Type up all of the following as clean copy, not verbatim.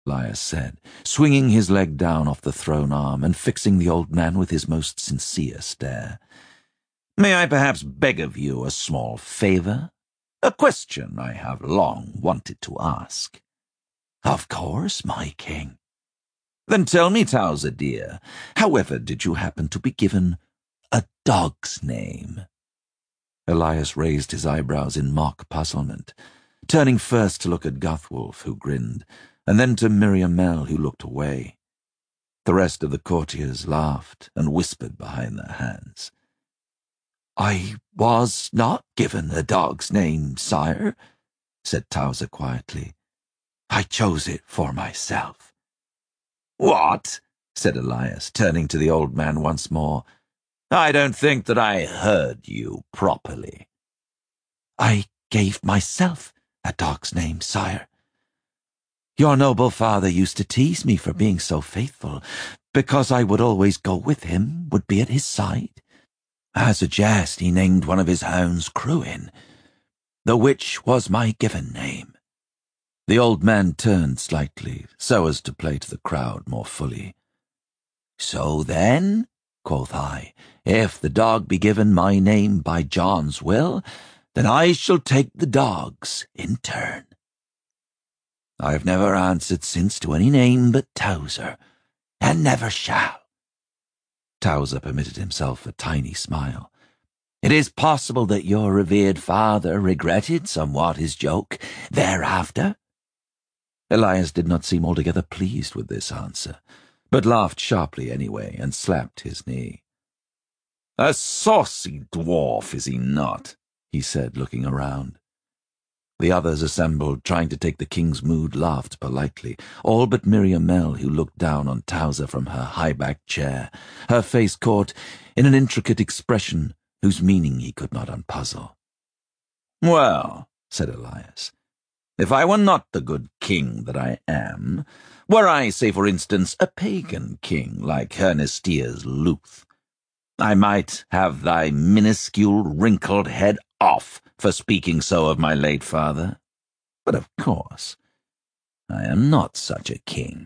Elias said, swinging his leg down off the thrown arm and fixing the old man with his most sincere stare. "May I perhaps beg of you a small favour? A question I have long wanted to ask." "Of course, my king." "Then tell me, Towser dear, however did you happen to be given a dog's name?" Elias raised his eyebrows in mock puzzlement, turning first to look at Guthwolf, who grinned, and then to Miriam Mell, who looked away. The rest of the courtiers laughed and whispered behind their hands. "I was not given a dog's name, sire," said Towser quietly. "I chose it for myself." "What?" said Elias, turning to the old man once more. "I don't think that I heard you properly." "I gave myself a dog's name, sire. Your noble father used to tease me for being so faithful, because I would always go with him, would be at his side. As a jest, he named one of his hounds Cruin, the which was my given name." The old man turned slightly, so as to play to the crowd more fully. "So then," quoth I, "if the dog be given my name by John's will, then I shall take the dog's in turn. I have never answered since to any name but Towser, and never shall." Towser permitted himself a tiny smile. "It is possible that your revered father regretted somewhat his joke thereafter." Elias did not seem altogether pleased with this answer, but laughed sharply anyway and slapped his knee. "A saucy dwarf, is he not?" he said, looking around. The others assembled, trying to take the king's mood, laughed politely, all but Miriam Mell, who looked down on Towser from her high-backed chair, her face caught in an intricate expression whose meaning he could not unpuzzle. "Well," said Elias, "if I were not the good king that I am, were I, say for instance, a pagan king like Hernestia's Luth, I might have thy minuscule wrinkled head off for speaking so of my late father. But of course, I am not such a king."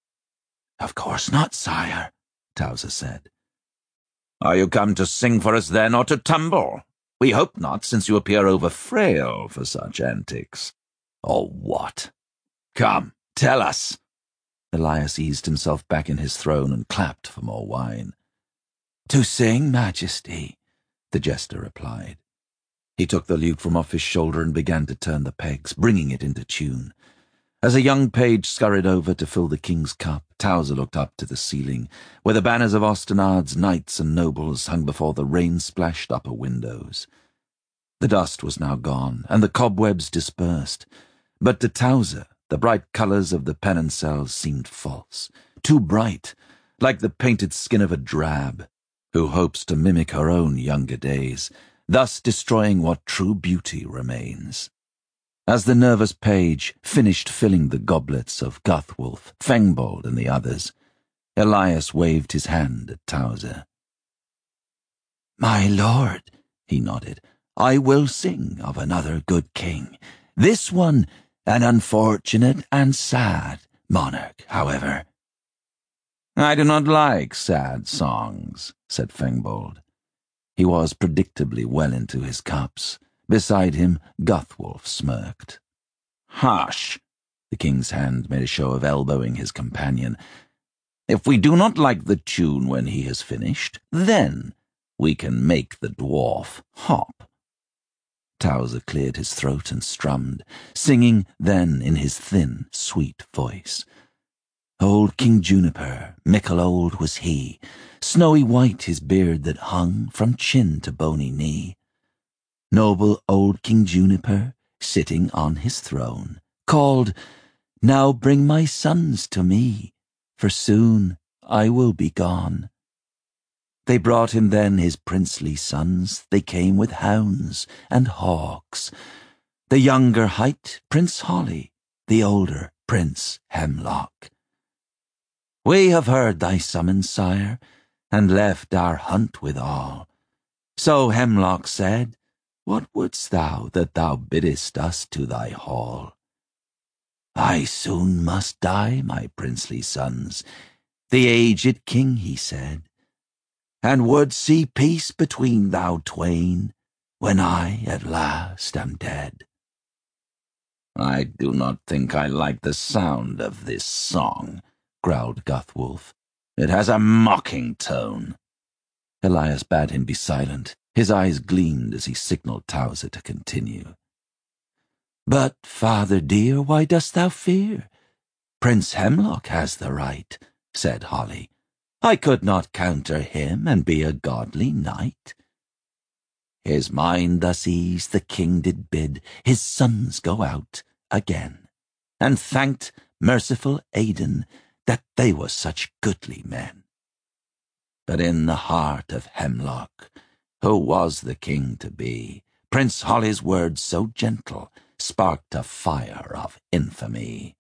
"Of course not, sire," Towser said. "Are you come to sing for us then, or to tumble? We hope not, since you appear over frail for such antics." "Or what? Come, tell us." Elias eased himself back in his throne and clapped for more wine. "To sing, Majesty," the jester replied. He took the lute from off his shoulder and began to turn the pegs, bringing it into tune. As a young page scurried over to fill the king's cup, Towser looked up to the ceiling, where the banners of Austenarde's knights and nobles hung before the rain-splashed upper windows. The dust was now gone, and the cobwebs dispersed, but to Towser the bright colours of the pennancels seemed false, too bright, like the painted skin of a drab, who hopes to mimic her own younger days, thus destroying what true beauty remains. As the nervous page finished filling the goblets of Guthwolf, Fengbold, and the others, Elias waved his hand at Towser. "My lord," he nodded, "I will sing of another good king. This one an unfortunate and sad monarch, however." "I do not like sad songs," said Fengbold. He was predictably well into his cups. Beside him, Guthwolf smirked. "Hush!" The king's hand made a show of elbowing his companion. "If we do not like the tune when he has finished, then we can make the dwarf hop." Towser cleared his throat and strummed, singing then in his thin, sweet voice. "Old King Juniper, mickle old was he, snowy white his beard that hung from chin to bony knee. Noble old King Juniper, sitting on his throne, called, 'Now bring my sons to me, for soon I will be gone.' They brought him then his princely sons, they came with hounds and hawks. The younger hight Prince Holly, the older Prince Hemlock. 'We have heard thy summons, sire, and left our hunt withal.' So Hemlock said, 'What wouldst thou that thou biddest us to thy hall?' "I soon must die, my princely sons," the aged king he said, "and would see peace between thou twain when I at last am dead." "I do not think I like the sound of this song," growled Guthwulf. "It has a mocking tone." Elias bade him be silent. His eyes gleamed as he signalled Towser to continue. "But, father dear, why dost thou fear? Prince Hemlock has the right," said Holly. "I could not counter him and be a godly knight." His mind thus eased, the king did bid his sons go out again, and thanked merciful Aidan that they were such goodly men. But in the heart of Hemlock, who was the king to be, Prince Holly's words so gentle sparked a fire of infamy.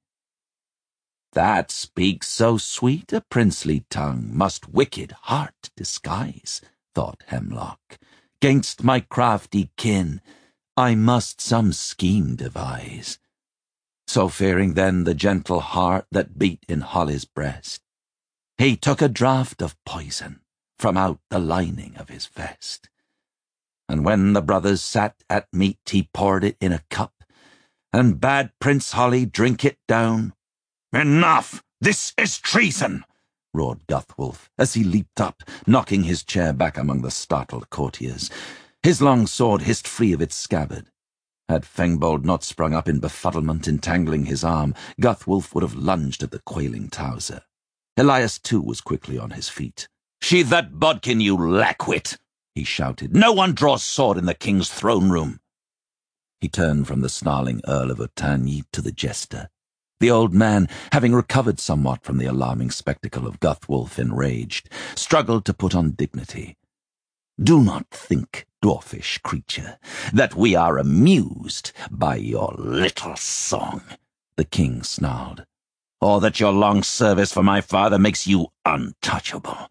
"That speaks so sweet a princely tongue must wicked heart disguise," thought Hemlock. "'Gainst my crafty kin I must some scheme devise." So fearing then the gentle heart that beat in Holly's breast, he took a draught of poison from out the lining of his vest. And when the brothers sat at meat, he poured it in a cup, and bade Prince Holly drink it down. "Enough! This is treason!" roared Guthwulf, as he leaped up, knocking his chair back among the startled courtiers. His long sword hissed free of its scabbard. Had Fengbold not sprung up in befuddlement, entangling his arm, Guthwulf would have lunged at the quailing Towser. Elias, too, was quickly on his feet. "Sheathe that bodkin, you lackwit!" he shouted. "No one draws sword in the king's throne-room." He turned from the snarling Earl of Otagny to the jester. The old man, having recovered somewhat from the alarming spectacle of Guthwulf enraged, struggled to put on dignity. "Do not think, dwarfish creature, that we are amused by your little song," the king snarled, "or that your long service for my father makes you untouchable.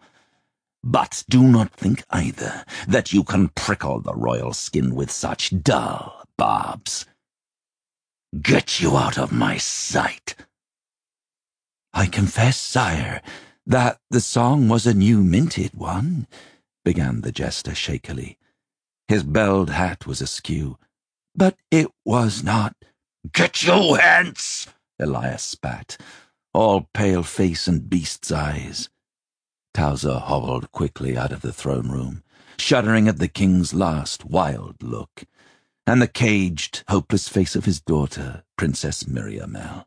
But do not think either that you can prickle the royal skin with such dull barbs. Get you out of my sight." "I confess, sire, that the song was a new-minted one," began the jester shakily. His belled hat was askew. "But it was not—" "Get you hence!" Elias spat, all pale face and beast's eyes. Towser hobbled quickly out of the throne-room, shuddering at the king's last wild look, and the caged, hopeless face of his daughter, Princess Miriamel.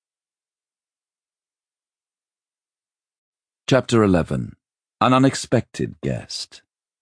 Chapter 11. An Unexpected Guest.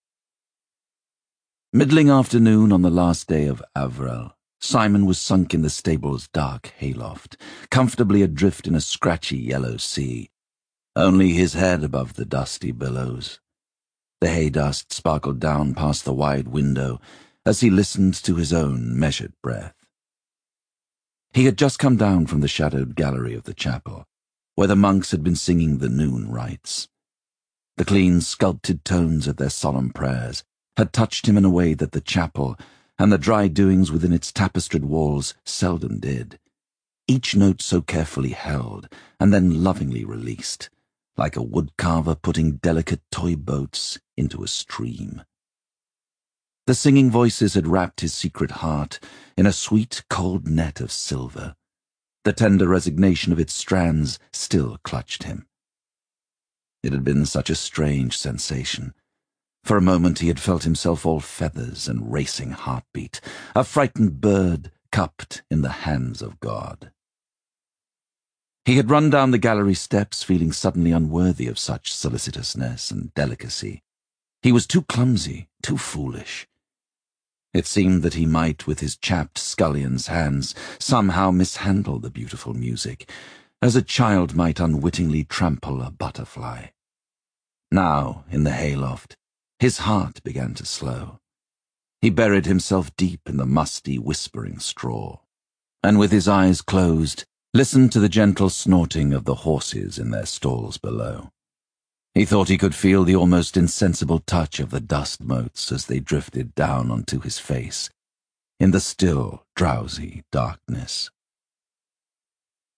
Middling afternoon on the last day of Avril, Simon was sunk in the stable's dark hayloft, comfortably adrift in a scratchy yellow sea, only his head above the dusty billows. The hay dust sparkled down past the wide window as he listened to his own measured breath. He had just come down from the shadowed gallery of the chapel, where the monks had been singing the noon rites. The clean, sculpted tones of their solemn prayers had touched him in a way that the chapel and the dry doings within its tapestried walls seldom did, each note so carefully held and then lovingly released, like a woodcarver putting delicate toy boats into a stream. The singing voices had wrapped his secret heart in a sweet, cold net of silver. The tender resignation of its strands still clutched him. It had been such a strange sensation. For a moment he had felt himself all feathers and racing heartbeat, a frightened bird cupped in the hands of God. He had run down the gallery steps, feeling suddenly unworthy of such solicitousness and delicacy. He was too clumsy, too foolish. It seemed that he might, with his chapped scullion's hands, somehow mishandle the beautiful music, as a child might unwittingly trample a butterfly. Now, in the hayloft, his heart began to slow. He buried himself deep in the musty, whispering straw, and with his eyes closed, listened to the gentle snorting of the horses in their stalls below. He thought he could feel the almost insensible touch of the dust motes as they drifted down onto his face, in the still, drowsy darkness.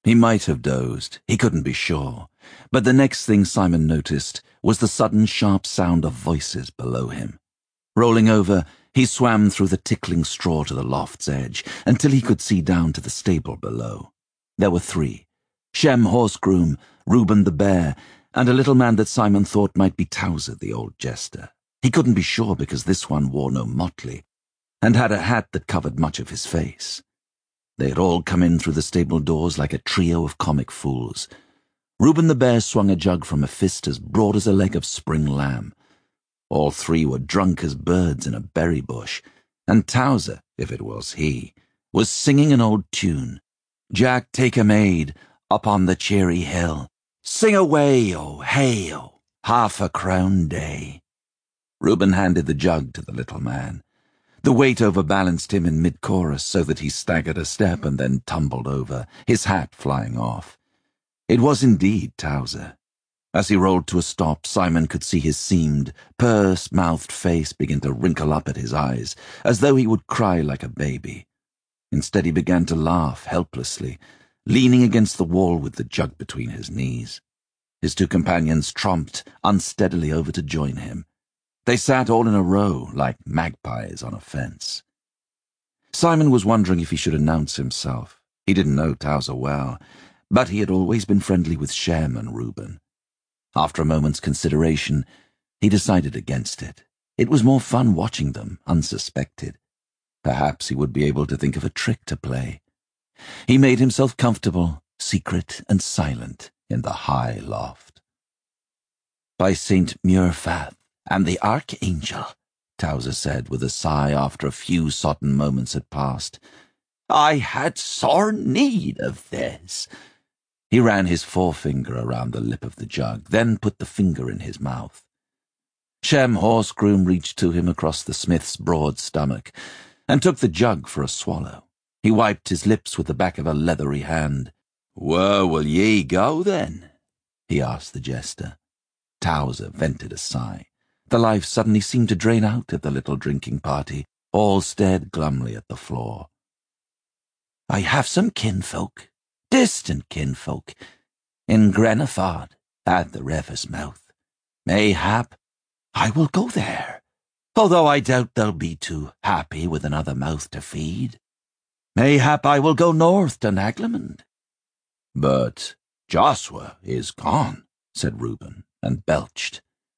He might have dozed, he couldn't be sure, but the next thing Simon noticed was the sudden sharp sound of voices below him. Rolling over, he swam through the tickling straw to the loft's edge until he could see down to the stable below. There were three: Shem Horsegroom, Reuben the bear, and a little man that Simon thought might be Towser the old jester. He couldn't be sure because this one wore no motley, and had a hat that covered much of his face. They had all come in through the stable doors like a trio of comic fools. Reuben the bear swung a jug from a fist as broad as a leg of spring lamb. All three were drunk as birds in a berry bush, and Towser, if it was he, was singing an old tune. Jack take a maid up on the cheery hill. Sing away, oh, hey, oh, half-a-crown day. Reuben handed the jug to the little man. The weight overbalanced him in mid-chorus so that he staggered a step and then tumbled over, his hat flying off. It was indeed Towser. As he rolled to a stop, Simon could see his seamed, purse-mouthed face begin to wrinkle up at his eyes, as though he would cry like a baby. Instead he began to laugh helplessly, leaning against the wall with the jug between his knees. His two companions tromped unsteadily over to join him. They sat all in a row, like magpies on a fence. Simon was wondering if he should announce himself. He didn't know Towser well, but he had always been friendly with Shem and Reuben. After a moment's consideration, he decided against it. It was more fun watching them, unsuspected. Perhaps he would be able to think of a trick to play. He made himself comfortable, secret and silent, in the high loft. "By St. Muirfath and the Archangel," Towser said with a sigh after a few sodden moments had passed, "I had sore need of this." He ran his forefinger around the lip of the jug, then put the finger in his mouth. Shem Horsegroom reached to him across the smith's broad stomach and took the jug for a swallow. He wiped his lips with the back of a leathery hand. "Where will ye go, then?" he asked the jester. Towser vented a sigh. The life suddenly seemed to drain out of the little drinking party. All stared glumly at the floor. "I have some kinfolk, distant kinfolk, in Grenaford, at the river's mouth. Mayhap I will go there, although I doubt they'll be too happy with another mouth to feed. Mayhap I will go north to Naglimund." "But Joshua is gone," said Reuben, and belched.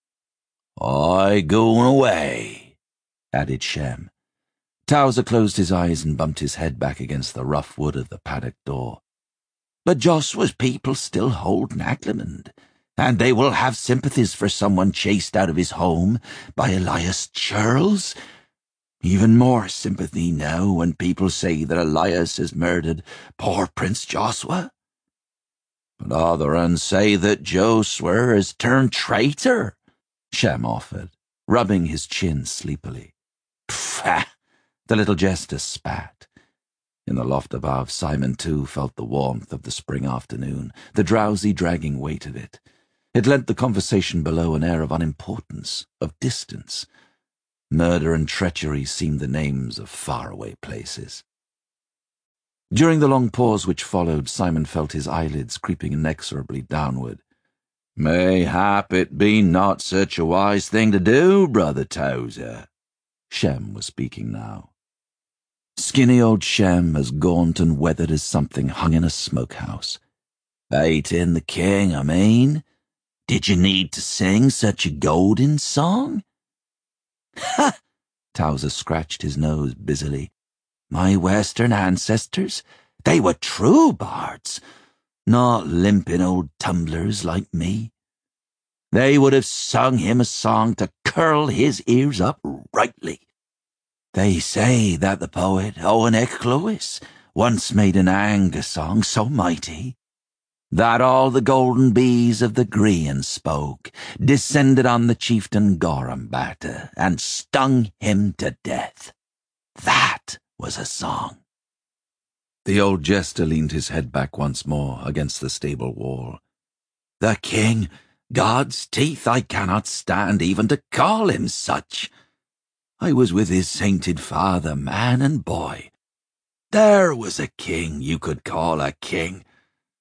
"I going away," added Shem. Towser closed his eyes and bumped his head back against the rough wood of the paddock door. "But Joshua's people still hold Naglimund, and they will have sympathies for someone chased out of his home by Elias Churls. Even more sympathy now when people say that Elias has murdered poor Prince Joshua. But other uns say that Joshua has turned traitor," Shem offered, rubbing his chin sleepily. "Pfah!" the little jester spat. In the loft above, Simon too felt the warmth of the spring afternoon, the drowsy dragging weight of it. It lent the conversation below an air of unimportance, of distance. Murder and treachery seemed the names of faraway places. During the long pause which followed, Simon felt his eyelids creeping inexorably downward. "Mayhap it be not such a wise thing to do, Brother Towser." Shem was speaking now. Skinny old Shem, as gaunt and weathered as something hung in a smokehouse. "Baiting the king, I mean. Did you need to sing such a golden song?" "Ha!" Towser scratched his nose busily. "My western ancestors, they were true bards, not limping old tumblers like me. They would have sung him a song to curl his ears up rightly. They say that the poet Owen Eclewis once made an Angus song so mighty that all the golden bees of the Grian spoke, descended on the chieftain Gorambata, and stung him to death. That was a song." The old jester leaned his head back once more against the stable wall. "The king, God's teeth, I cannot stand even to call him such. I was with his sainted father, man and boy. There was a king you could call a king.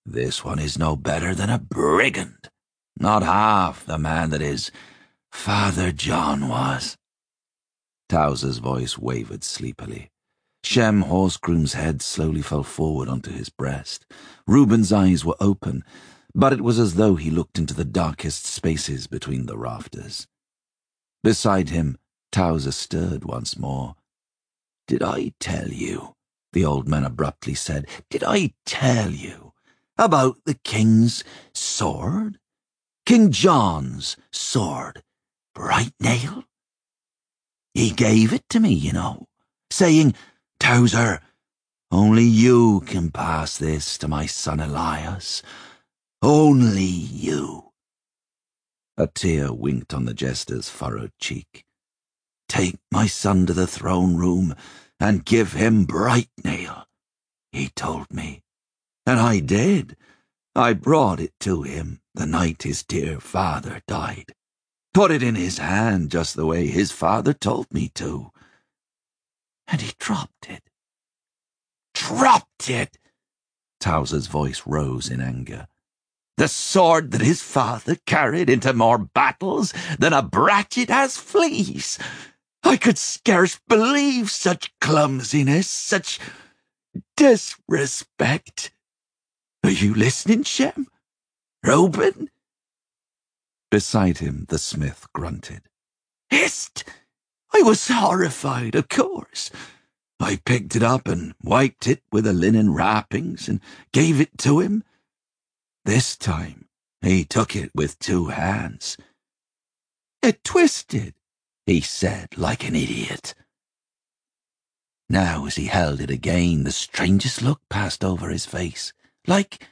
This one is no better than a brigand, not half the man that his Father John was. Towser's voice wavered sleepily. Shem Horsegroom's head slowly fell forward onto his breast. Reuben's eyes were open, but it was as though he looked into the darkest spaces between the rafters. Beside him, Towser stirred once more. "Did I tell you," the old man abruptly said, "did I tell you about the king's sword? King John's sword, Bright Nail? He gave it to me, you know, saying, 'Towser, only you can pass this to my son Elias. Only you.'" A tear winked on the jester's furrowed cheek. "Take my son to the throne room and give him Bright Nail," he told me. And I did. I brought it to him the night his dear father died. Put it in his hand just the way his father told me to. And he dropped it. Dropped it! Towser's voice rose in anger. The sword that his father carried into more battles than a brachet has fleas. I could scarce believe such clumsiness, such disrespect. Are you listening, Shem? Reuben? Beside him, the smith grunted. Hist! I was horrified, of course. I picked it up and wiped it with the linen wrappings and gave it to him. This time, he took it with 2 hands. "It twisted," he said, like an idiot. Now, as he held it again, the strangest look passed over his face. Like...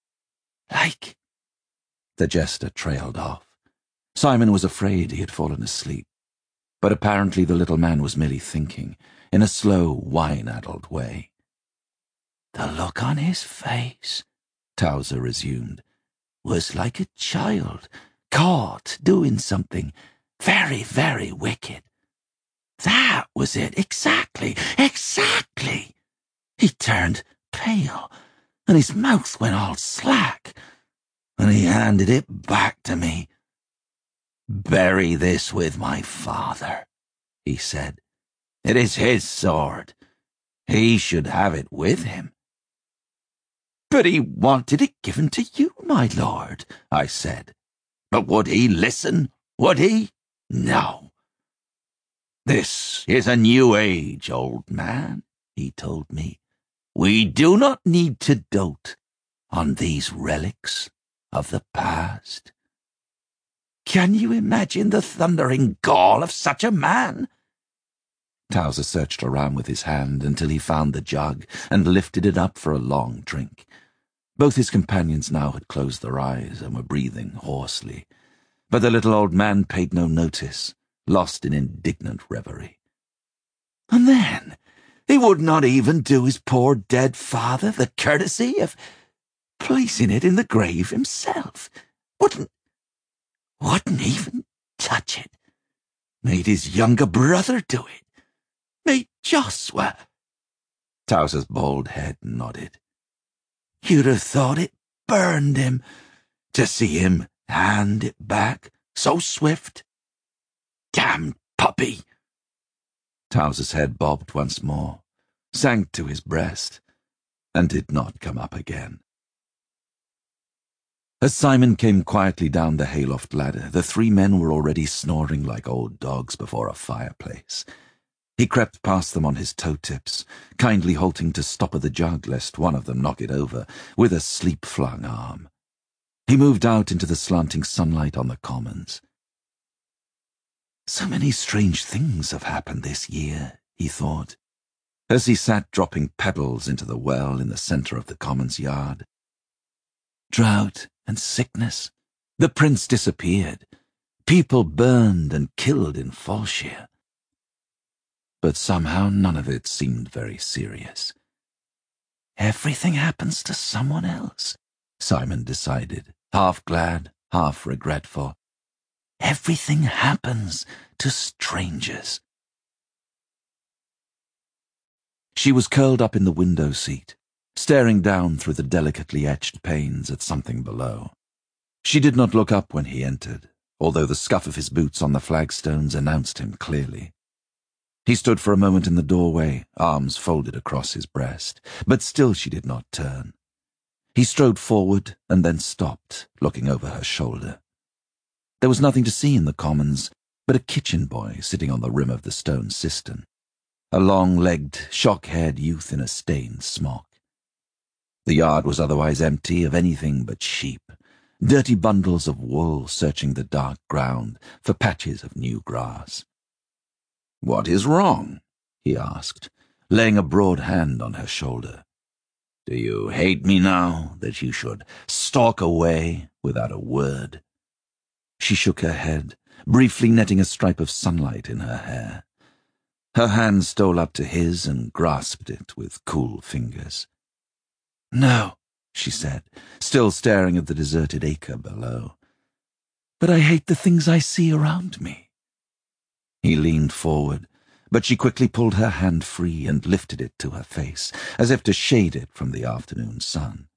The jester trailed off. Simon was afraid he had fallen asleep, but apparently the little man was merely thinking, in a slow, wine-addled way. "The look on his face," Towser resumed, "was like a child caught doing something very, very wicked. That was it, exactly. He turned pale, and his mouth went all slack, and he handed it back to me. 'Bury this with my father,' he said. 'It is his sword. He should have it with him.' 'But he wanted it given to you, my lord,' I said. But would he listen? Would he? No. 'This is a new age, old man,' he told me. 'We do not need to dote on these relics of the past.' Can you imagine the thundering gall of such a man?" Towser searched around with his hand until he found the jug and lifted it up for a long drink. Both his companions now had closed their eyes and were breathing hoarsely, but the little old man paid no notice, lost in indignant reverie. And then he would not even do his poor dead father the courtesy of placing it in the grave himself. Wouldn't even touch it. Made his younger brother do it. Made Joshua. Towser's bald head nodded. You'd have thought it burned him to see him hand it back so swift. Damned puppy! Towser's head bobbed once more, sank to his breast, and did not come up again. As Simon came quietly down the hayloft ladder, the 3 men were already snoring like old dogs before a fireplace. He crept past them on his toe-tips, kindly halting to stopper the jug lest one of them knock it over, with a sleep-flung arm. He moved out into the slanting sunlight on the commons. So many strange things have happened this year, he thought, as he sat dropping pebbles into the well in the centre of the commons yard. Drought and sickness. The prince disappeared. People burned and killed in Falshire. But somehow none of it seemed very serious. Everything happens to someone else, Simon decided, half glad, half regretful. Everything happens to strangers. She was curled up in the window seat, staring down through the delicately etched panes at something below. She did not look up when he entered, although the scuff of his boots on the flagstones announced him clearly. He stood for a moment in the doorway, arms folded across his breast, but still she did not turn. He strode forward and then stopped, looking over her shoulder. There was nothing to see in the commons but a kitchen boy sitting on the rim of the stone cistern, a long-legged, shock-haired youth in a stained smock. The yard was otherwise empty of anything but sheep, dirty bundles of wool searching the dark ground for patches of new grass. "What is wrong?" he asked, laying a broad hand on her shoulder. "Do you hate me now, that you should stalk away without a word?" She shook her head, briefly netting a stripe of sunlight in her hair. Her hand stole up to his and grasped it with cool fingers. "No," she said, still staring at the deserted acre below. "But I hate the things I see around me." He leaned forward, but she quickly pulled her hand free and lifted it to her face, as if to shade it from the afternoon sun.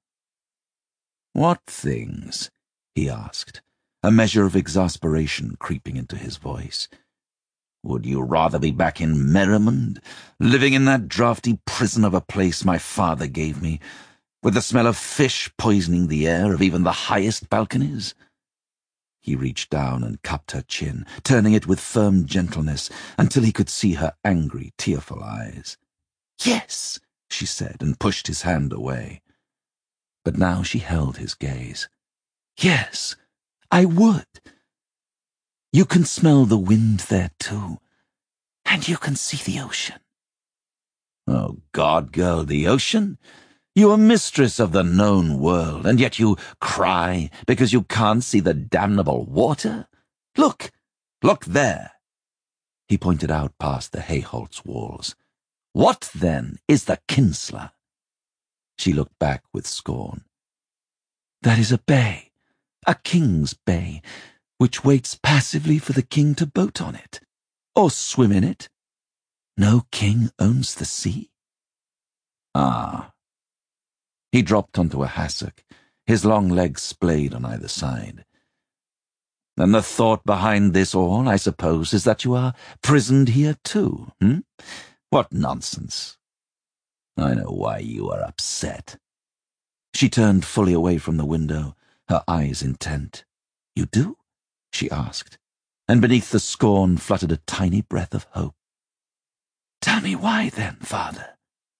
"What things?" he asked, a measure of exasperation creeping into his voice. "Would you rather be back in Merrimund, living in that draughty prison of a place my father gave me, with the smell of fish poisoning the air of even the highest balconies?" He reached down and cupped her chin, turning it with firm gentleness until he could see her angry, tearful eyes. "Yes," she said, and pushed his hand away. But now she held his gaze. "Yes, I would. You can smell the wind there, too, and you can see the ocean." "Oh, God, girl, the ocean? You are mistress of the known world, and yet you cry because you can't see the damnable water? Look there." He pointed out past the Hayholt's walls. "What, then, is the Kinsler?" She looked back with scorn. "That is a bay, a king's bay, which waits passively for the king to boat on it, or swim in it. No king owns the sea." "Ah." He dropped onto a hassock, his long legs splayed on either side. "And the thought behind this all, I suppose, is that you are prisoned here too, What nonsense. I know why you are upset." She turned fully away from the window, her eyes intent. "You do?" she asked, and beneath the scorn fluttered a tiny breath of hope. "Tell me why, then, father."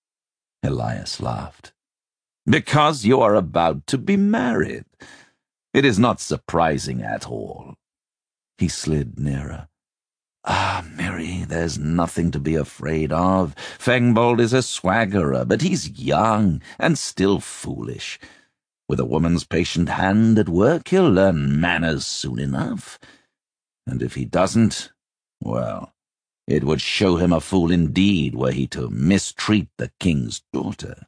Elias laughed. "Because you are about to be married. It is not surprising at all." He slid nearer. "Ah, Mary, there's nothing to be afraid of. Fengbold is a swaggerer, but he's young and still foolish. With a woman's patient hand at work, he'll learn manners soon enough. And if he doesn't, well, it would show him a fool indeed were he to mistreat the king's daughter."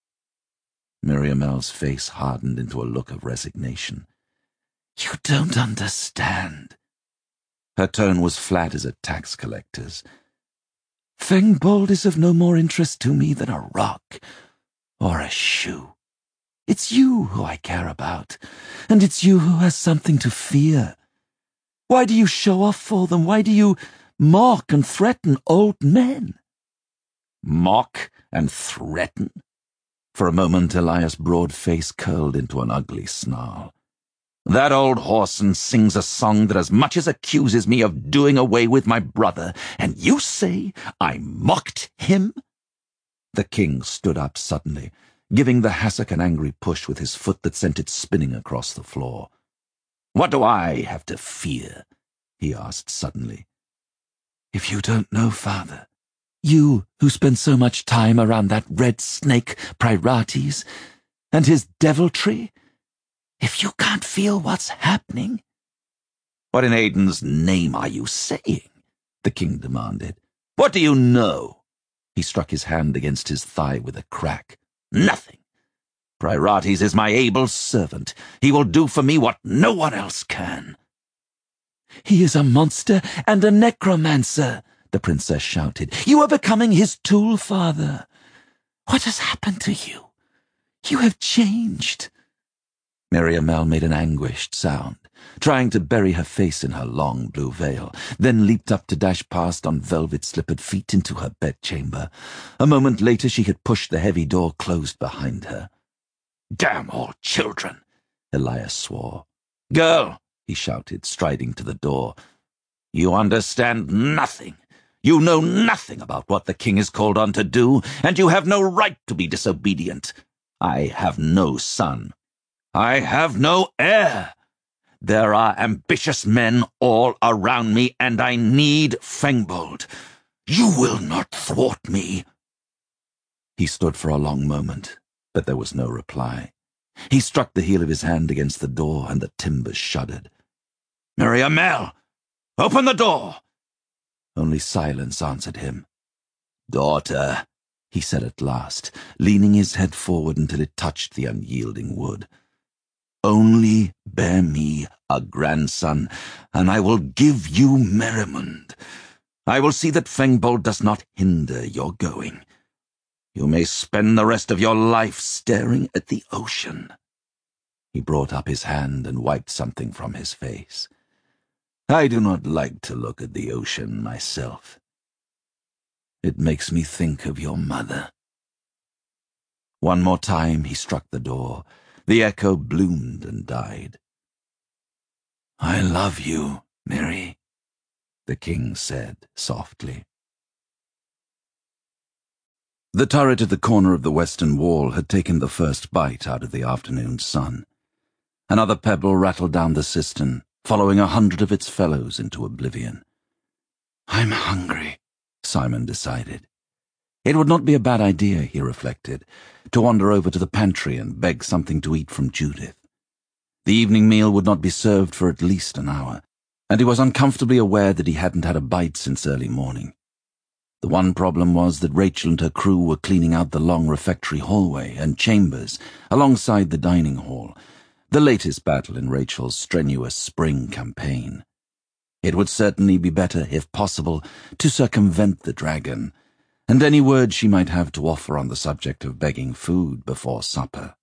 Miriamel's face hardened into a look of resignation. "You don't understand." Her tone was flat as a tax collector's. "Fengbold is of no more interest to me than a rock or a shoe. It's you who I care about, and it's you who has something to fear. Why do you show off for them? Why do you mock and threaten old men?" "Mock and threaten?" For a moment Elias' broad face curled into an ugly snarl. "That old whoreson sings a song that as much as accuses me of doing away with my brother, and you say I mocked him?" The king stood up suddenly, giving the hassock an angry push with his foot that sent it spinning across the floor. "What do I have to fear?" he asked suddenly. "If you don't know, father, you who spend so much time around that red snake Priorites and his deviltry, if you can't feel what's happening—" "What in Aiden's name are you saying?" the king demanded. "What do you know?" He struck his hand against his thigh with a crack. "Nothing. Priorites is my able servant. He will do for me what no one else can." "He is a monster and a necromancer," the princess shouted. "You are becoming his tool, father. What has happened to you? You have changed." Miriamele made an anguished sound, trying to bury her face in her long blue veil, then leaped up to dash past on velvet-slippered feet into her bedchamber. A moment later she had pushed the heavy door closed behind her. "Damn all children!" Elias swore. "Girl," he shouted, striding to the door, "you understand nothing. You know nothing about what the king is called on to do, and you have no right to be disobedient. I have no son. I have no heir. There are ambitious men all around me, and I need Fengbold. You will not thwart me." He stood for a long moment, but there was no reply. He struck the heel of his hand against the door, and the timbers shuddered. "Miriamele, open the door!" Only silence answered him. "Daughter," he said at last, leaning his head forward until it touched the unyielding wood, "only bear me a grandson, and I will give you Merimund. I will see that Fengbold does not hinder your going. You may spend the rest of your life staring at the ocean." He brought up his hand and wiped something from his face. "I do not like to look at the ocean myself. It makes me think of your mother." One more time he struck the door. The echo bloomed and died. "I love you, Mary," the king said softly. The turret at the corner of the western wall had taken the first bite out of the afternoon sun. Another pebble rattled down the cistern, following 100 of its fellows into oblivion. "I'm hungry," Simon decided. It would not be a bad idea, he reflected, to wander over to the pantry and beg something to eat from Judith. The evening meal would not be served for at least an hour, and he was uncomfortably aware that he hadn't had a bite since early morning. The one problem was that Rachel and her crew were cleaning out the long refectory hallway and chambers alongside the dining hall, the latest battle in Rachel's strenuous spring campaign. It would certainly be better, if possible, to circumvent the dragon, and any word she might have to offer on the subject of begging food before supper.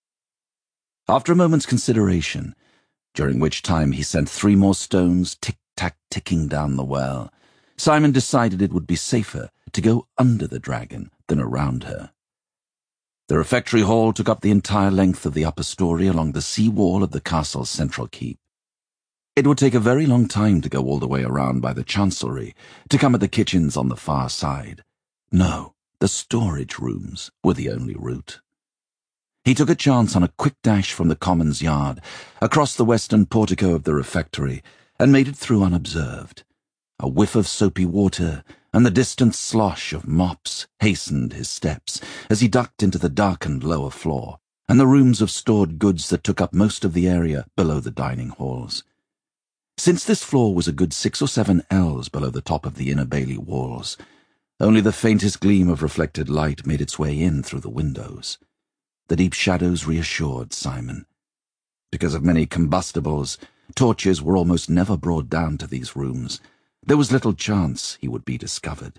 After a moment's consideration, during which time he sent 3 more stones tick-tack ticking down the well, Simon decided it would be safer to go under the dragon than around her. The refectory hall took up the entire length of the upper story along the sea wall of the castle's central keep. It would take a very long time to go all the way around by the chancellery to come at the kitchens on the far side. No, the storage rooms were the only route. He took a chance on a quick dash from the commons yard, across the western portico of the refectory, and made it through unobserved. A whiff of soapy water and the distant slosh of mops hastened his steps as he ducked into the darkened lower floor and the rooms of stored goods that took up most of the area below the dining halls. Since this floor was a good 6 or 7 ells below the top of the inner bailey walls, only the faintest gleam of reflected light made its way in through the windows. The deep shadows reassured Simon. Because of many combustibles, torches were almost never brought down to these rooms. There was little chance he would be discovered.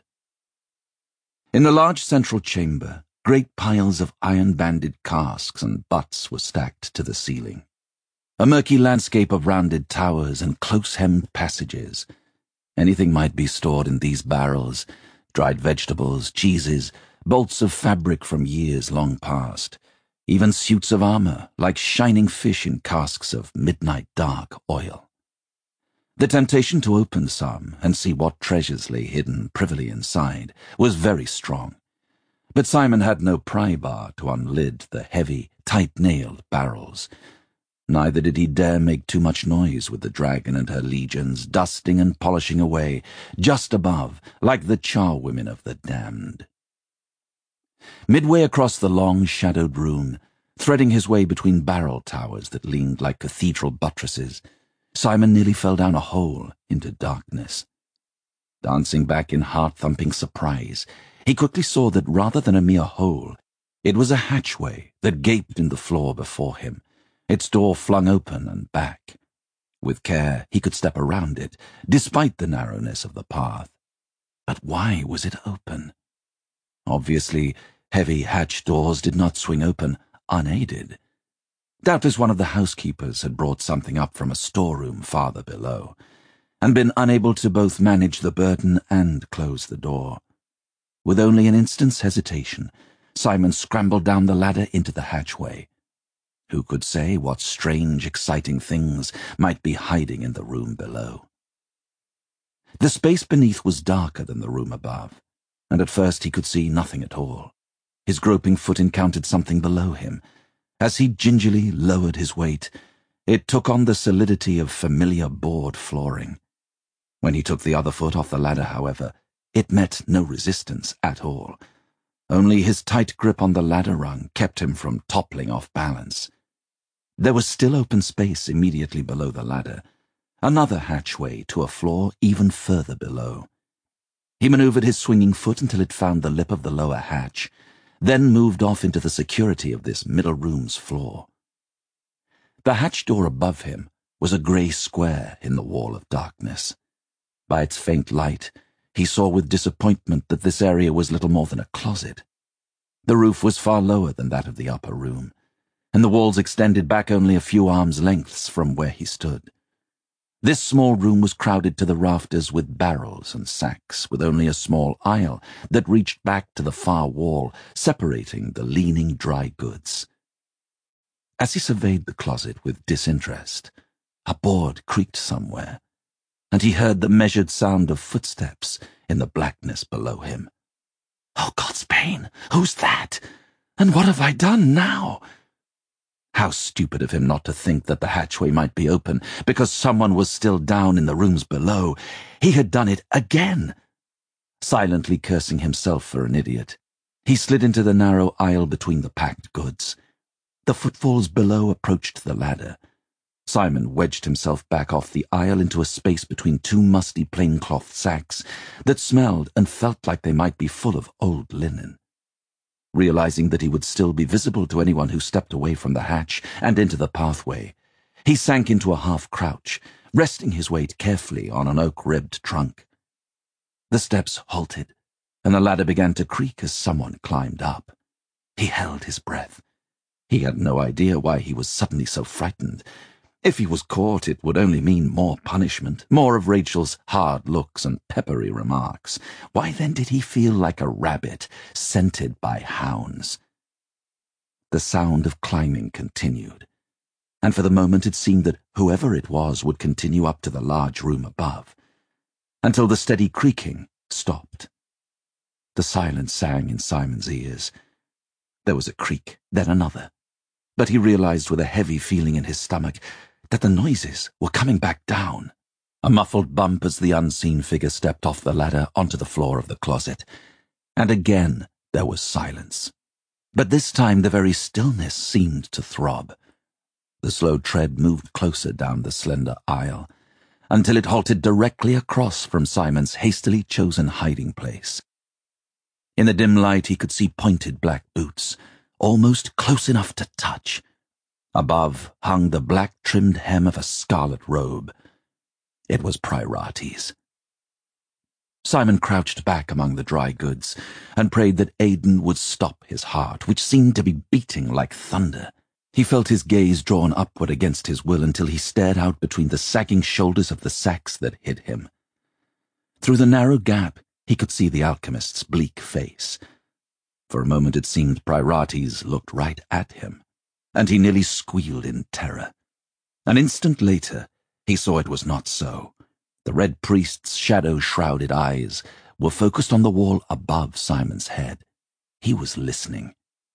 In the large central chamber, great piles of iron-banded casks and butts were stacked to the ceiling. A murky landscape of rounded towers and close-hemmed passages. Anything might be stored in these barrels: dried vegetables, cheeses, bolts of fabric from years long past, even suits of armor, like shining fish in casks of midnight dark oil. The temptation to open some and see what treasures lay hidden privily inside was very strong, but Simon had no pry bar to unlid the heavy, tight-nailed barrels. Neither did he dare make too much noise with the dragon and her legions dusting and polishing away just above, like the charwomen of the damned. Midway across the long, shadowed room, threading his way between barrel towers that leaned like cathedral buttresses, Simon nearly fell down a hole into darkness. Dancing back in heart-thumping surprise, he quickly saw that rather than a mere hole, it was a hatchway that gaped in the floor before him, its door flung open and back. With care, he could step around it, despite the narrowness of the path. But why was it open? Obviously, heavy hatch doors did not swing open unaided. Doubtless one of the housekeepers had brought something up from a storeroom farther below, and been unable to both manage the burden and close the door. With only an instant's hesitation, Simon scrambled down the ladder into the hatchway. Who could say what strange, exciting things might be hiding in the room below? The space beneath was darker than the room above, and at first he could see nothing at all. His groping foot encountered something below him. As he gingerly lowered his weight, it took on the solidity of familiar board flooring. When he took the other foot off the ladder, however, it met no resistance at all. Only his tight grip on the ladder rung kept him from toppling off balance. There was still open space immediately below the ladder, another hatchway to a floor even further below. He maneuvered his swinging foot until it found the lip of the lower hatch, then moved off into the security of this middle room's floor. The hatch door above him was a grey square in the wall of darkness. By its faint light, he saw with disappointment that this area was little more than a closet. The roof was far lower than that of the upper room, and the walls extended back only a few arms' lengths from where he stood. This small room was crowded to the rafters with barrels and sacks, with only a small aisle that reached back to the far wall, separating the leaning dry goods. As he surveyed the closet with disinterest, a board creaked somewhere, and he heard the measured sound of footsteps in the blackness below him. "Oh, God's pain! Who's that? And what have I done now?" How stupid of him not to think that the hatchway might be open, because someone was still down in the rooms below. He had done it again. Silently cursing himself for an idiot, he slid into the narrow aisle between the packed goods. The footfalls below approached the ladder. Simon wedged himself back off the aisle into a space between two musty plaincloth sacks that smelled and felt like they might be full of old linen. Realizing that he would still be visible to anyone who stepped away from the hatch and into the pathway, he sank into a half-crouch, resting his weight carefully on an oak-ribbed trunk. The steps halted, and the ladder began to creak as someone climbed up. He held his breath. He had no idea why he was suddenly so frightened. If he was caught, it would only mean more punishment, more of Rachel's hard looks and peppery remarks. Why then did he feel like a rabbit scented by hounds? The sound of climbing continued, and for the moment it seemed that whoever it was would continue up to the large room above, until the steady creaking stopped. The silence sang in Simon's ears. There was a creak, then another, but he realized with a heavy feeling in his stomach that the noises were coming back down. A muffled bump as the unseen figure stepped off the ladder onto the floor of the closet, and again there was silence. But this time the very stillness seemed to throb. The slow tread moved closer down the slender aisle, until it halted directly across from Simon's hastily chosen hiding place. In the dim light he could see pointed black boots, almost close enough to touch. Above hung the black-trimmed hem of a scarlet robe. It was Priorati's. Simon crouched back among the dry goods and prayed that Aidan would stop his heart, which seemed to be beating like thunder. He felt his gaze drawn upward against his will until he stared out between the sagging shoulders of the sacks that hid him. Through the narrow gap he could see the alchemist's bleak face. For a moment it seemed Priorati's looked right at him, and he nearly squealed in terror. An instant later, he saw it was not so. The Red Priest's shadow-shrouded eyes were focused on the wall above Simon's head. He was listening.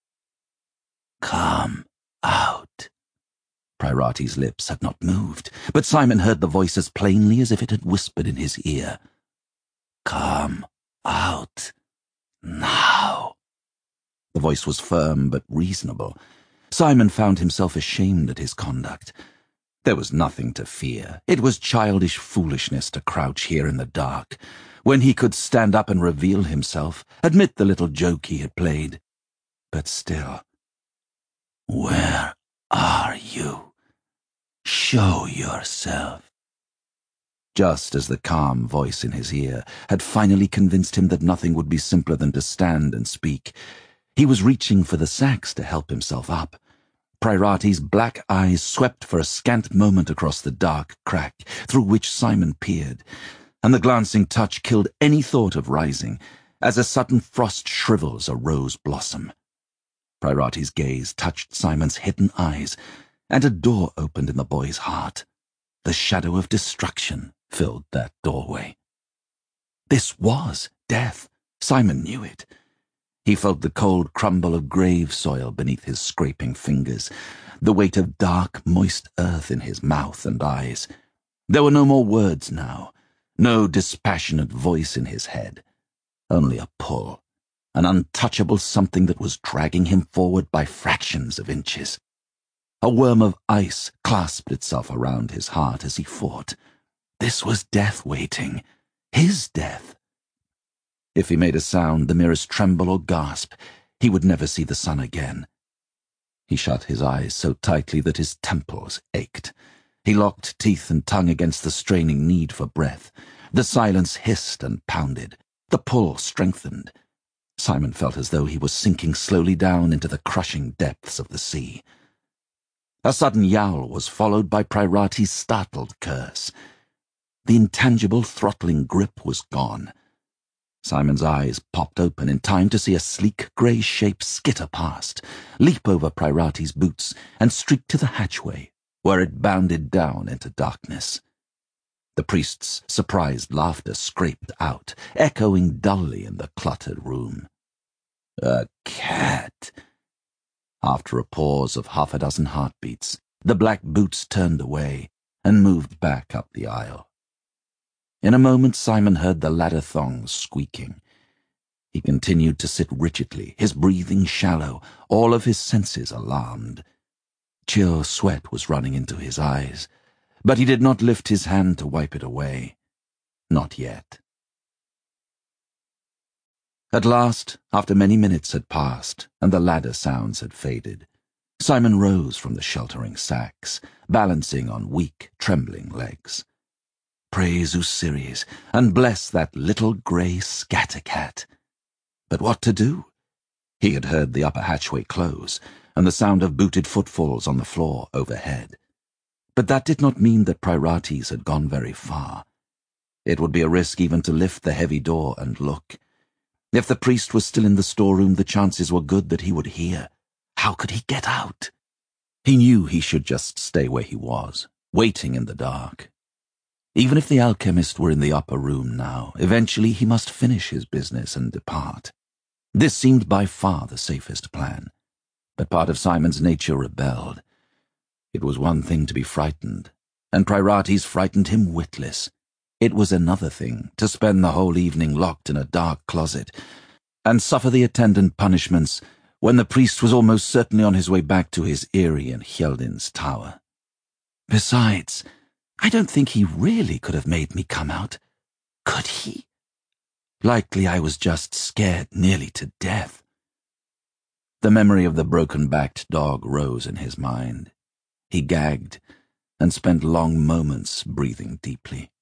"Come out." Priorati's lips had not moved, but Simon heard the voice as plainly as if it had whispered in his ear. "Come out now." The voice was firm but reasonable. Simon found himself ashamed at his conduct. There was nothing to fear. It was childish foolishness to crouch here in the dark, when he could stand up and reveal himself, admit the little joke he had played. But still, "Where are you? Show yourself." Just as the calm voice in his ear had finally convinced him that nothing would be simpler than to stand and speak, He was reaching for the sacks to help himself up. Prairati's black eyes swept for a scant moment across the dark crack through which Simon peered, and the glancing touch killed any thought of rising, as a sudden frost shrivels a rose blossom. Prairati's gaze touched Simon's hidden eyes, and a door opened in the boy's heart. The shadow of destruction filled that doorway. This was death. Simon knew it. He felt the cold crumble of grave soil beneath his scraping fingers, the weight of dark, moist earth in his mouth and eyes. There were no more words now, no dispassionate voice in his head, only a pull, an untouchable something that was dragging him forward by fractions of inches. A worm of ice clasped itself around his heart as he fought. This was death waiting, his death. If he made a sound, the merest tremble or gasp, he would never see the sun again. He shut his eyes so tightly that his temples ached. He locked teeth and tongue against the straining need for breath. The silence hissed and pounded. The pull strengthened. Simon felt as though he was sinking slowly down into the crushing depths of the sea. A sudden yowl was followed by Prairati's startled curse. The intangible throttling grip was gone. Simon's eyes popped open in time to see a sleek grey shape skitter past, leap over Prairati's boots, and streak to the hatchway, where it bounded down into darkness. The priest's surprised laughter scraped out, echoing dully in the cluttered room. A cat! After a pause of half a dozen heartbeats, the black boots turned away and moved back up the aisle. In a moment Simon heard the ladder thongs squeaking. He continued to sit rigidly, his breathing shallow, all of his senses alarmed. Chill sweat was running into his eyes, but he did not lift his hand to wipe it away. Not yet. At last, after many minutes had passed and the ladder sounds had faded, Simon rose from the sheltering sacks, balancing on weak, trembling legs. Praise Osiris, and bless that little grey scattercat. But what to do? He had heard the upper hatchway close, and the sound of booted footfalls on the floor overhead. But that did not mean that Prairites had gone very far. It would be a risk even to lift the heavy door and look. If the priest was still in the storeroom, the chances were good that he would hear. How could he get out? He knew he should just stay where he was, waiting in the dark. Even if the alchemist were in the upper room now, eventually he must finish his business and depart. This seemed by far the safest plan, but part of Simon's nature rebelled. It was one thing to be frightened, and Prairites frightened him witless. It was another thing to spend the whole evening locked in a dark closet and suffer the attendant punishments when the priest was almost certainly on his way back to his eyrie in Hjeldin's tower. Besides, I don't think he really could have made me come out. Could he? Likely I was just scared nearly to death. The memory of the broken-backed dog rose in his mind. He gagged and spent long moments breathing deeply.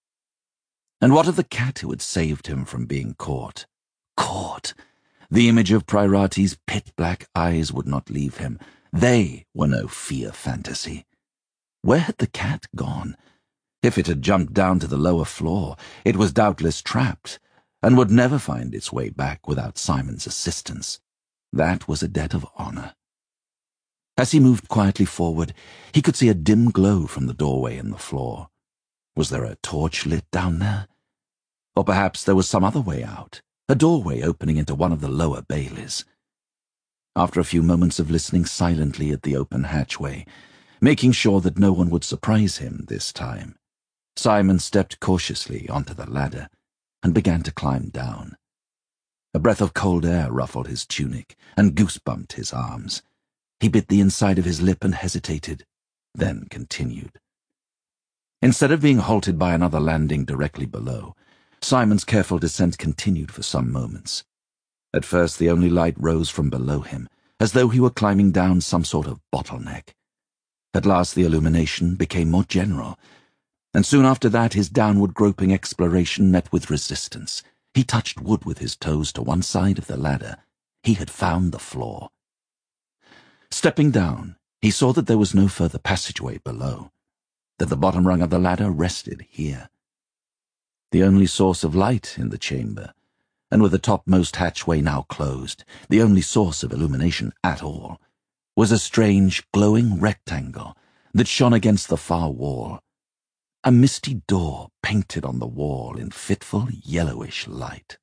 And what of the cat who had saved him from being caught? Caught! The image of Prairati's pit-black eyes would not leave him. They were no fear fantasy. Where had the cat gone? If it had jumped down to the lower floor, it was doubtless trapped, and would never find its way back without Simon's assistance. That was a debt of honor. As he moved quietly forward, he could see a dim glow from the doorway in the floor. Was there a torch lit down there? Or perhaps there was some other way out, a doorway opening into one of the lower baileys. After a few moments of listening silently at the open hatchway, making sure that no one would surprise him this time, Simon stepped cautiously onto the ladder and began to climb down. A breath of cold air ruffled his tunic and goosebumped his arms. He bit the inside of his lip and hesitated, then continued. Instead of being halted by another landing directly below, Simon's careful descent continued for some moments. At first the only light rose from below him, as though he were climbing down some sort of bottleneck. At last the illumination became more general, and soon after that his downward groping exploration met with resistance. He touched wood with his toes to one side of the ladder. He had found the floor. Stepping down, he saw that there was no further passageway below, that the bottom rung of the ladder rested here. The only source of light in the chamber, and with the topmost hatchway now closed, the only source of illumination at all, was a strange, glowing rectangle that shone against the far wall, a misty door painted on the wall in fitful, yellowish light.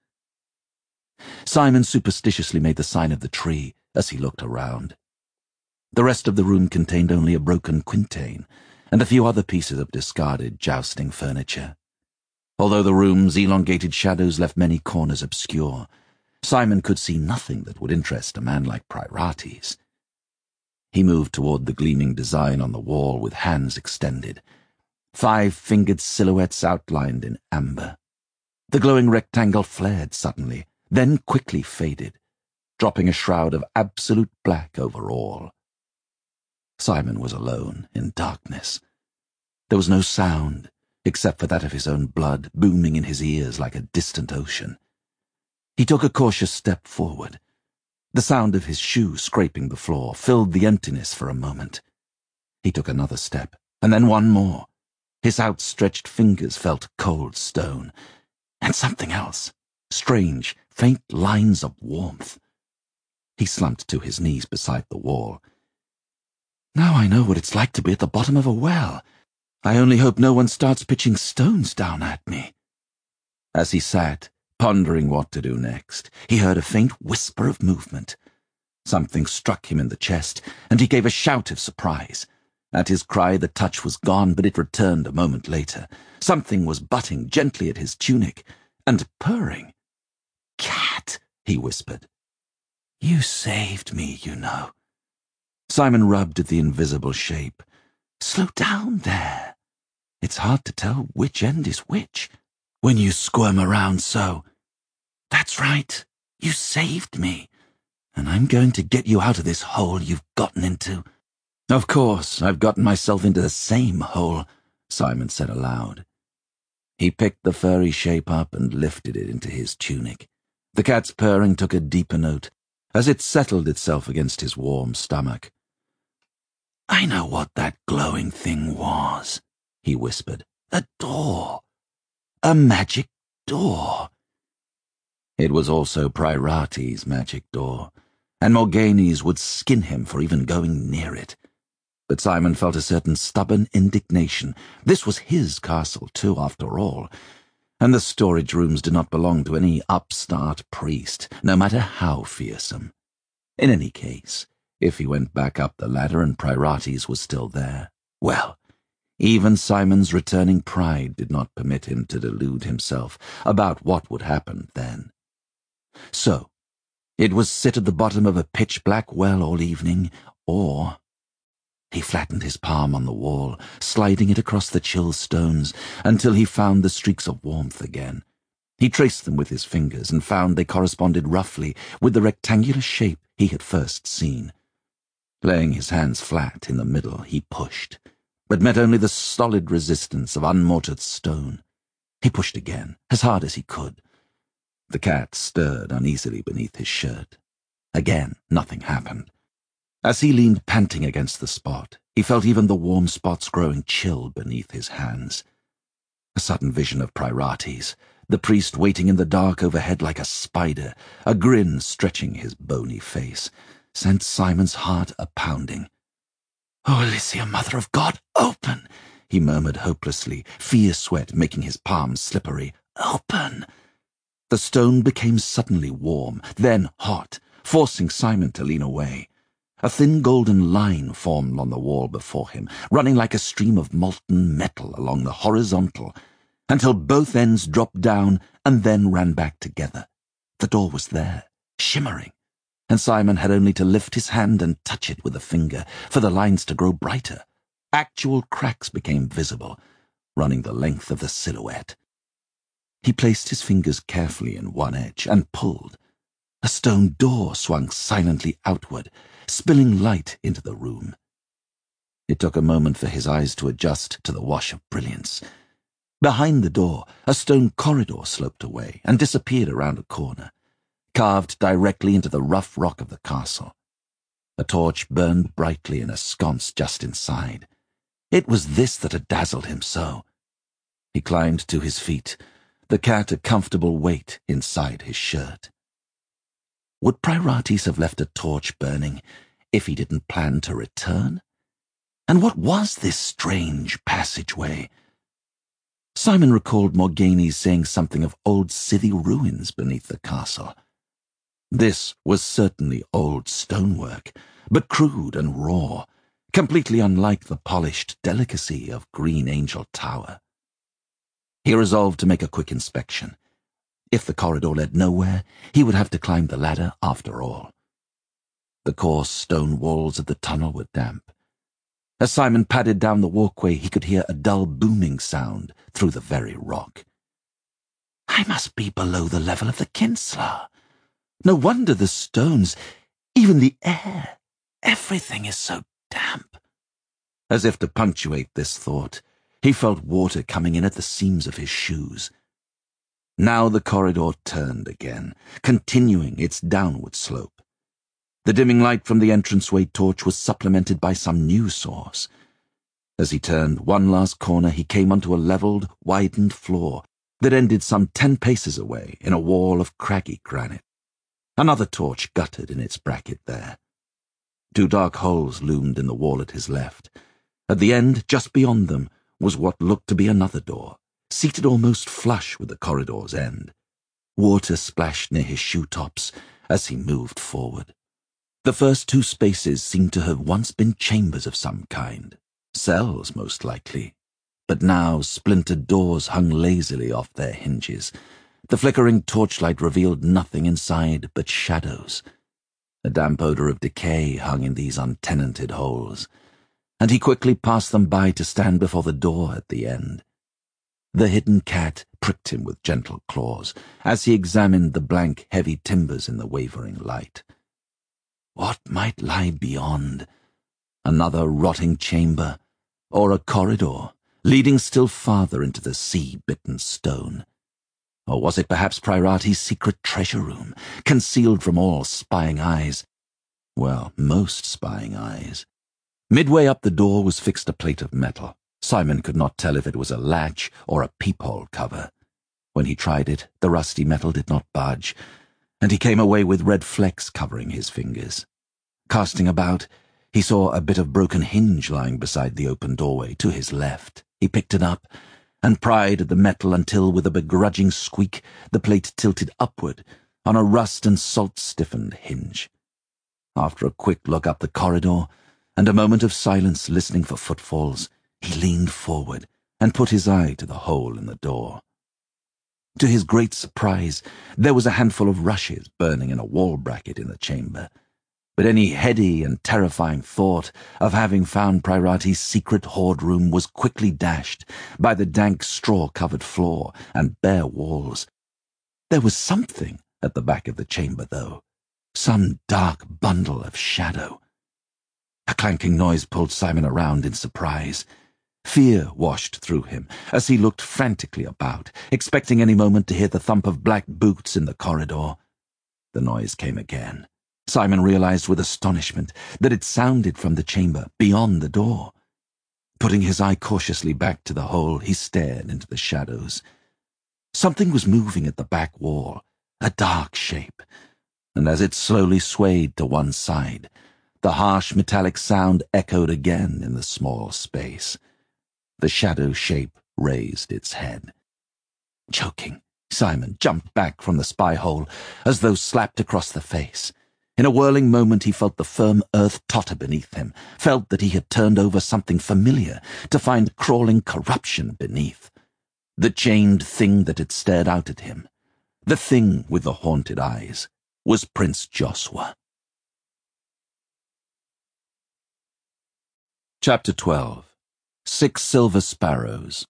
Simon superstitiously made the sign of the tree as he looked around. The rest of the room contained only a broken quintain and a few other pieces of discarded jousting furniture. Although the room's elongated shadows left many corners obscure, Simon could see nothing that would interest a man like Prierates. He moved toward the gleaming design on the wall with hands extended, 5-fingered silhouettes outlined in amber. The glowing rectangle flared suddenly, then quickly faded, dropping a shroud of absolute black over all. Simon was alone in darkness. There was no sound, except for that of his own blood booming in his ears like a distant ocean. He took a cautious step forward. The sound of his shoe scraping the floor filled the emptiness for a moment. He took another step, and then one more. His outstretched fingers felt cold stone, and something else, strange, faint lines of warmth. He slumped to his knees beside the wall. Now I know what it's like to be at the bottom of a well. I only hope no one starts pitching stones down at me. As he sat, pondering what to do next, he heard a faint whisper of movement. Something struck him in the chest, and he gave a shout of surprise. At his cry, the touch was gone, but it returned a moment later. Something was butting gently at his tunic, and purring. "Cat," he whispered. "You saved me, you know." Simon rubbed at the invisible shape. "Slow down there. It's hard to tell which end is which when you squirm around so. That's right. You saved me, and I'm going to get you out of this hole you've gotten into." "Of course, I've gotten myself into the same hole," Simon said aloud. He picked the furry shape up and lifted it into his tunic. The cat's purring took a deeper note as it settled itself against his warm stomach. "I know what that glowing thing was," he whispered. "A door. A magic door." It was also Prierates' magic door, and Morganes would skin him for even going near it. But Simon felt a certain stubborn indignation. This was his castle, too, after all, and the storage rooms did not belong to any upstart priest, no matter how fearsome. In any case, if he went back up the ladder and Prierates was still there, well, even Simon's returning pride did not permit him to delude himself about what would happen then. So, it was sit at the bottom of a pitch-black well all evening, or... He flattened his palm on the wall, sliding it across the chill stones until he found the streaks of warmth again. He traced them with his fingers and found they corresponded roughly with the rectangular shape he had first seen. Laying his hands flat in the middle, he pushed, but met only the solid resistance of unmortared stone. He pushed again, as hard as he could. The cat stirred uneasily beneath his shirt. Again, nothing happened. As he leaned panting against the spot, he felt even the warm spots growing chill beneath his hands. A sudden vision of Prierates, the priest waiting in the dark overhead like a spider, a grin stretching his bony face, sent Simon's heart a-pounding. "Oh, Alicia, Mother of God, open!" he murmured hopelessly, fear sweat making his palms slippery. "Open!" The stone became suddenly warm, then hot, forcing Simon to lean away. A thin golden line formed on the wall before him, running like a stream of molten metal along the horizontal, until both ends dropped down and then ran back together. The door was there, shimmering, and Simon had only to lift his hand and touch it with a finger for the lines to grow brighter. Actual cracks became visible, running the length of the silhouette. He placed his fingers carefully in one edge and pulled. A stone door swung silently outward, spilling light into the room. It took a moment for his eyes to adjust to the wash of brilliance. Behind the door, a stone corridor sloped away and disappeared around a corner. carved directly into the rough rock of the castle. A torch burned brightly in a sconce just inside. It was this that had dazzled him so. He climbed to his feet, the cat a comfortable weight inside his shirt. Would Priorites have left a torch burning if he didn't plan to return? And what was this strange passageway? Simon recalled Morgana's saying something of old Scythy ruins beneath the castle. This was certainly old stonework, but crude and raw, completely unlike the polished delicacy of Green Angel Tower. He resolved to make a quick inspection. If the corridor led nowhere, he would have to climb the ladder after all. The coarse stone walls of the tunnel were damp. As Simon padded down the walkway, he could hear a dull booming sound through the very rock. I must be below the level of the Kinsler. No wonder the stones, even the air, everything is so damp. As if to punctuate this thought, he felt water coming in at the seams of his shoes. Now the corridor turned again, continuing its downward slope. The dimming light from the entranceway torch was supplemented by some new source. As he turned one last corner, he came onto a leveled, widened floor that ended some 10 paces away in a wall of craggy granite. Another torch guttered in its bracket there. 2 dark holes loomed in the wall at his left. At the end, just beyond them, was what looked to be another door, seated almost flush with the corridor's end. Water splashed near his shoe tops as he moved forward. The first 2 spaces seemed to have once been chambers of some kind, cells most likely, but now splintered doors hung lazily off their hinges. The flickering torchlight revealed nothing inside but shadows. A damp odor of decay hung in these untenanted holes, and he quickly passed them by to stand before the door at the end. The hidden cat pricked him with gentle claws as he examined the blank, heavy timbers in the wavering light. What might lie beyond? Another rotting chamber, or a corridor leading still farther into the sea-bitten stone? Or was it perhaps Priorites' secret treasure room, concealed from all spying eyes? Well, most spying eyes. Midway up the door was fixed a plate of metal. Simon could not tell if it was a latch or a peephole cover. When he tried it, the rusty metal did not budge, and he came away with red flecks covering his fingers. Casting about, he saw a bit of broken hinge lying beside the open doorway to his left. He picked it up and pried at the metal until, with a begrudging squeak, the plate tilted upward on a rust and salt-stiffened hinge. After a quick look up the corridor and a moment of silence listening for footfalls, he leaned forward and put his eye to the hole in the door. To his great surprise, there was a handful of rushes burning in a wall bracket in the chamber. But any heady and terrifying thought of having found Priorites' secret hoard room was quickly dashed by the dank straw-covered floor and bare walls. There was something at the back of the chamber, though, some dark bundle of shadow. A clanking noise pulled Simon around in surprise. Fear washed through him as he looked frantically about, expecting any moment to hear the thump of black boots in the corridor. The noise came again. Simon realized with astonishment that it sounded from the chamber beyond the door. Putting his eye cautiously back to the hole, he stared into the shadows. Something was moving at the back wall, a dark shape, and as it slowly swayed to one side, the harsh metallic sound echoed again in the small space. The shadow shape raised its head. Choking, Simon jumped back from the spy hole as though slapped across the face. In a whirling moment he felt the firm earth totter beneath him, felt that he had turned over something familiar to find crawling corruption beneath. The chained thing that had stared out at him, the thing with the haunted eyes, was Prince Josua. Chapter 12. 6 Silver Sparrows.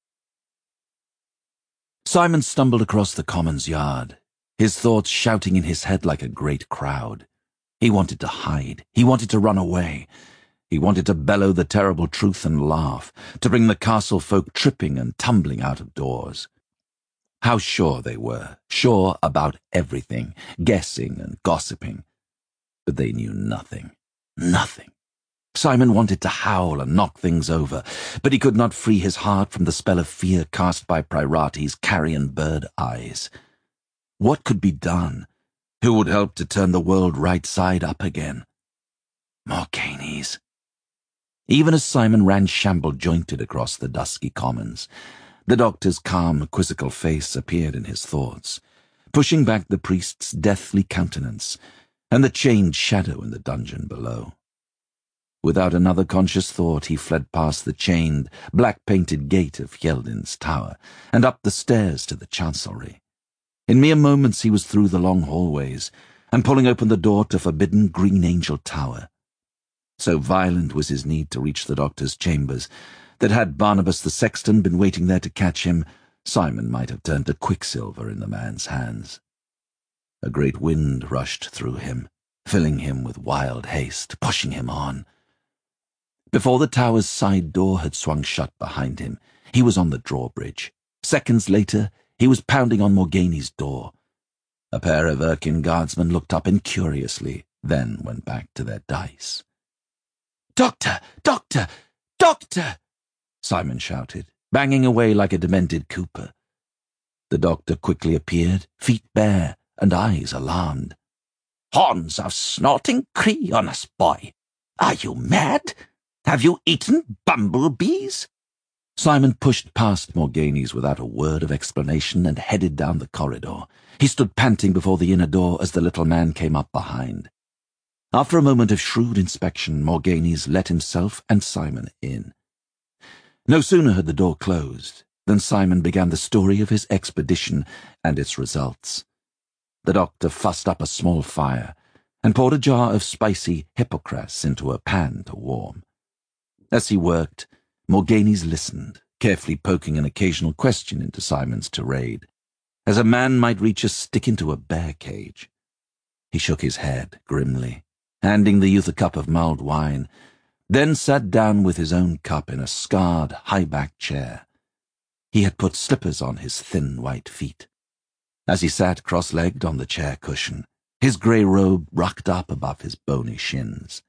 Simon stumbled across the Commons yard, his thoughts shouting in his head like a great crowd. He wanted to hide. He wanted to run away. He wanted to bellow the terrible truth and laugh, to bring the castle folk tripping and tumbling out of doors. How sure they were, sure about everything, guessing and gossiping. But they knew nothing. Nothing. Simon wanted to howl and knock things over, but he could not free his heart from the spell of fear cast by Priorate's carrion bird eyes. What could be done? Who would help to turn the world right side up again? Morgaines. Even as Simon ran shamble-jointed across the dusky commons, the doctor's calm, quizzical face appeared in his thoughts, pushing back the priest's deathly countenance and the chained shadow in the dungeon below. Without another conscious thought, he fled past the chained, black-painted gate of Hjeldin's tower and up the stairs to the chancellery. In mere moments he was through the long hallways and pulling open the door to forbidden Green Angel Tower. So violent was his need to reach the doctor's chambers that had Barnabas the sexton been waiting there to catch him, Simon might have turned to quicksilver in the man's hands. A great wind rushed through him, filling him with wild haste, pushing him on. Before the tower's side door had swung shut behind him, he was on the drawbridge. Seconds later, he was pounding on Morgaine's door. A pair of Erkin guardsmen looked up incuriously, then went back to their dice. "Doctor! Doctor! Doctor!" Simon shouted, banging away like a demented cooper. The doctor quickly appeared, feet bare and eyes alarmed. "Horns of snorting Creonus, boy! Are you mad? Have you eaten bumblebees?" Simon pushed past Morgaine's without a word of explanation and headed down the corridor. He stood panting before the inner door as the little man came up behind. After a moment of shrewd inspection, Morgaine's let himself and Simon in. No sooner had the door closed than Simon began the story of his expedition and its results. The doctor fussed up a small fire and poured a jar of spicy hippocras into a pan to warm. As he worked, Morgaine's listened, carefully poking an occasional question into Simon's tirade, as a man might reach a stick into a bear cage. He shook his head grimly, handing the youth a cup of mulled wine, then sat down with his own cup in a scarred, high-backed chair. He had put slippers on his thin white feet. As he sat cross-legged on the chair cushion, his grey robe rucked up above his bony shins.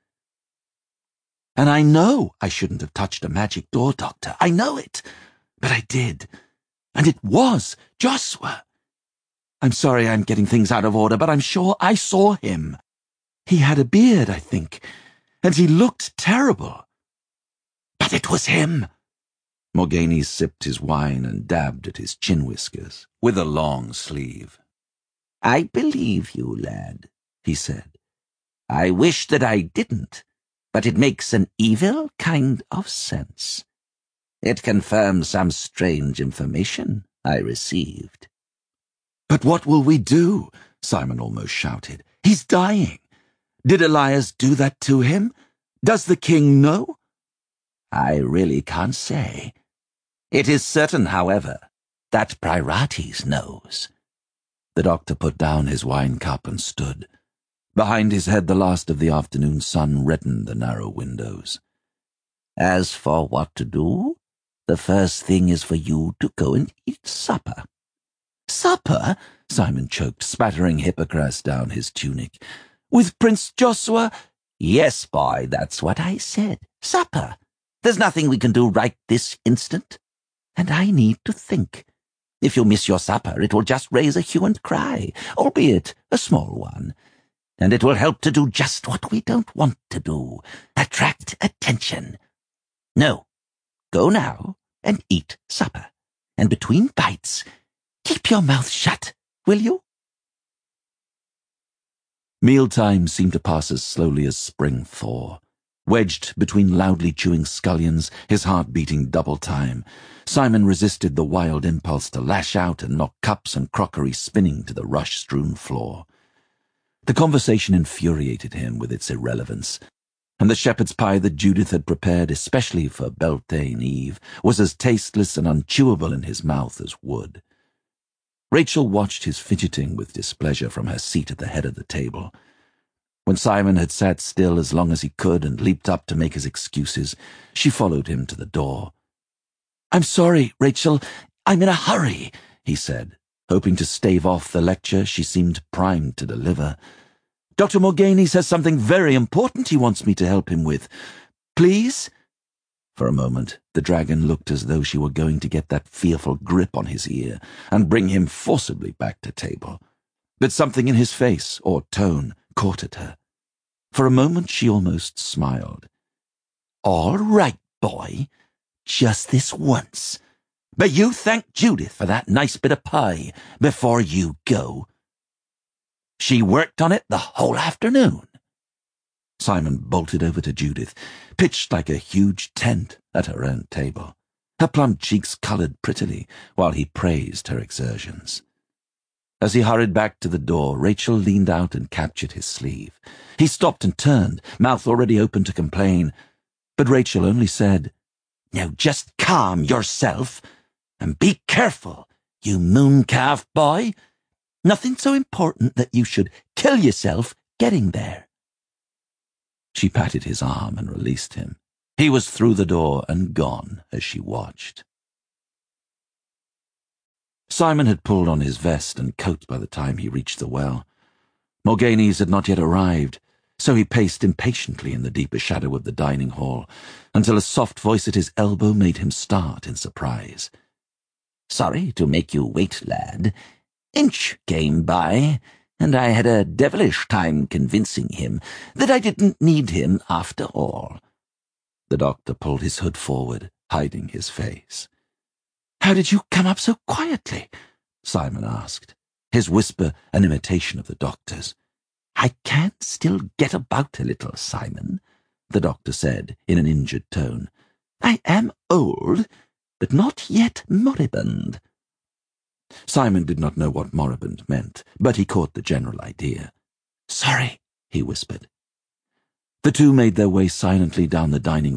"And I know I shouldn't have touched a magic door, Doctor. I know it. But I did. And it was Josua. I'm sorry I'm getting things out of order, but I'm sure I saw him. He had a beard, I think, and he looked terrible. But it was him." Morgaine sipped his wine and dabbed at his chin whiskers with a long sleeve. "I believe you, lad," he said. "I wish that I didn't, but it makes an evil kind of sense. It confirms some strange information I received." "But what will we do?" Simon almost shouted. "He's dying. Did Elias do that to him? Does the king know?" "I really can't say. It is certain, however, that Priorates knows." The doctor put down his wine cup and stood. Behind his head the last of the afternoon sun reddened the narrow windows. "As for what to do, the first thing is for you to go and eat supper." "Supper?" Simon choked, spattering hippocras down his tunic. "With Prince Josua?" "Yes, boy, that's what I said. Supper. There's nothing we can do right this instant. And I need to think. If you miss your supper, it will just raise a hue and cry, albeit a small one. And it will help to do just what we don't want to do, attract attention. No, go now and eat supper. And between bites, keep your mouth shut, will you?" Mealtime seemed to pass as slowly as spring thaw. Wedged between loudly chewing scullions, his heart beating double time, Simon resisted the wild impulse to lash out and knock cups and crockery spinning to the rush-strewn floor. The conversation infuriated him with its irrelevance, and the shepherd's pie that Judith had prepared especially for Beltane Eve was as tasteless and unchewable in his mouth as wood. Rachel watched his fidgeting with displeasure from her seat at the head of the table. When Simon had sat still as long as he could and leaped up to make his excuses, she followed him to the door. "I'm sorry, Rachel. I'm in a hurry," he said, hoping to stave off the lecture she seemed primed to deliver. Dr. Morganis has something very important he wants me to help him with. Please? For a moment, the dragon looked as though she were going to get that fearful grip on his ear and bring him forcibly back to table. But something in his face or tone caught at her. For a moment she almost smiled. All right, boy. Just this once. But you thank Judith for that nice bit of pie before you go. She worked on it the whole afternoon. Simon bolted over to Judith, pitched like a huge tent at her own table. Her plump cheeks coloured prettily while he praised her exertions. As he hurried back to the door, Rachel leaned out and captured his sleeve. He stopped and turned, mouth already open to complain, but Rachel only said, Now just calm yourself and be careful, you mooncalf boy. Nothing so important that you should kill yourself getting there. She patted his arm and released him. He was through the door and gone as she watched. Simon had pulled on his vest and coat by the time he reached the well. Morganis had not yet arrived, so he paced impatiently in the deeper shadow of the dining hall until a soft voice at his elbow made him start in surprise. Sorry to make you wait, lad. Inch came by, and I had a devilish time convincing him that I didn't need him after all. The doctor pulled his hood forward, hiding his face. How did you come up so quietly? Simon asked, his whisper an imitation of the doctor's. I can still get about a little, Simon, the doctor said in an injured tone. I am old, but not yet moribund. Simon did not know what moribund meant, but he caught the general idea. Sorry, he whispered. The two made their way silently down the dining